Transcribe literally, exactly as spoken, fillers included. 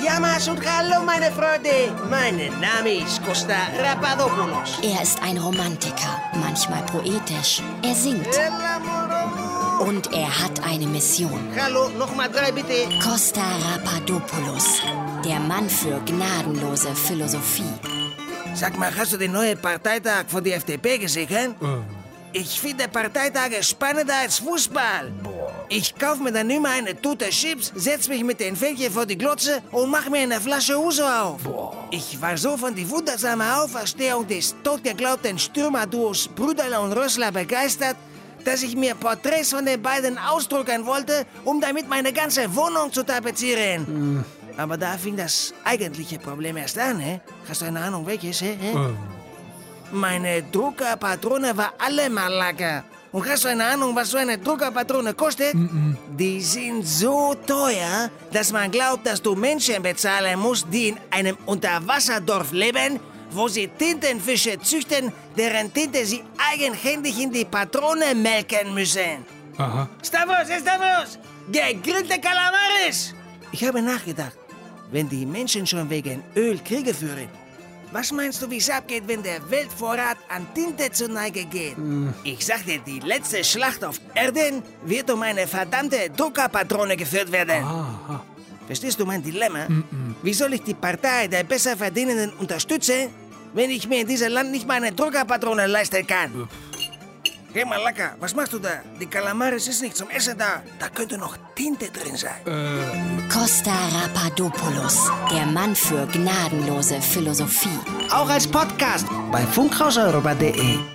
Yamas und hallo, meine Freunde. Mein Name ist Costa Rapadopoulos. Er ist ein Romantiker, manchmal poetisch. Er singt. Und er hat eine Mission. Hallo, nochmal drei bitte. Costa Rapadopoulos, der Mann für gnadenlose Philosophie. Sag mal, hast du den neuen Parteitag von der F D P gesehen? Mm. Ich finde Parteitage spannender als Fußball. Boah. Ich kauf mir dann immer eine Tüte Chips, setz mich mit den Fällchen vor die Glotze und mach mir eine Flasche Uso auf. Boah. Ich war so von der wundersamen Auferstehung des totgeglaubten Stürmerduos Brüderle und Rössler begeistert, dass ich mir Porträts von den beiden ausdrucken wollte, um damit meine ganze Wohnung zu tapezieren. Mm. Aber da fing das eigentliche Problem erst an, hä? Hast du eine Ahnung, welches, hä? Mm. Meine Druckerpatrone war alle Malaka. Und hast du eine Ahnung, was so eine Druckerpatrone kostet? Mm-mm. Die sind so teuer, dass man glaubt, dass du Menschen bezahlen musst, die in einem Unterwasserdorf leben, wo sie Tintenfische züchten, deren Tinte sie eigenhändig in die Patrone melken müssen. Aha. Stavros, Stavros! Gegrillte Kalamaris! Ich habe nachgedacht, wenn die Menschen schon wegen Öl Kriege führen, was meinst du, wie es abgeht, wenn der Weltvorrat an Tinte zur Neige geht? Mm. Ich sag dir, die letzte Schlacht auf Erden wird um eine verdammte Druckerpatrone geführt werden. Aha. Verstehst du mein Dilemma? Mm-mm. Wie soll ich die Partei der Besserverdienenden unterstützen, wenn ich mir in diesem Land nicht mal eine Druckerpatrone leisten kann? Uff. Hey Malaka, was machst du da? Die Kalamaris ist nicht zum Essen da. Da könnte noch Tinte drin sein. Äh. Costa Rapadopoulos, der Mann für gnadenlose Philosophie. Auch als Podcast bei funkrauscheuropa punkt de.